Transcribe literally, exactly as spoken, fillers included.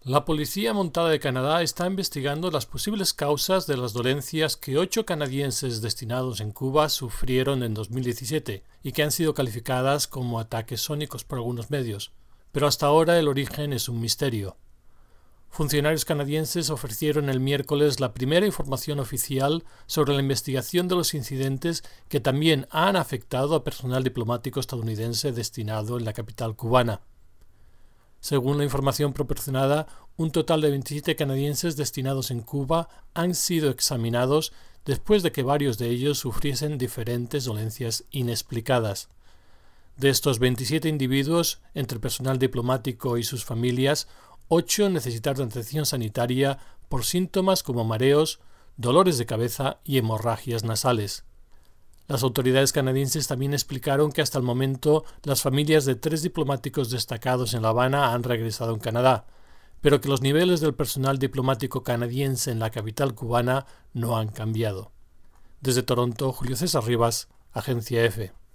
La Policía Montada de Canadá está investigando las posibles causas de las dolencias que ocho canadienses destinados en Cuba sufrieron en dos mil diecisiete y que han sido calificadas como ataques sónicos por algunos medios, pero hasta ahora el origen es un misterio. Funcionarios canadienses ofrecieron el miércoles la primera información oficial sobre la investigación de los incidentes que también han afectado a personal diplomático estadounidense destinado en la capital cubana. Según la información proporcionada, un total de veintisiete canadienses destinados en Cuba han sido examinados después de que varios de ellos sufriesen diferentes dolencias inexplicadas. De estos veintisiete individuos, entre personal diplomático y sus familias, ocho necesitaron atención sanitaria por síntomas como mareos, dolores de cabeza y hemorragias nasales. Las autoridades canadienses también explicaron que hasta el momento las familias de tres diplomáticos destacados en La Habana han regresado en Canadá, pero que los niveles del personal diplomático canadiense en la capital cubana no han cambiado. Desde Toronto, Julio César Rivas, Agencia Efe.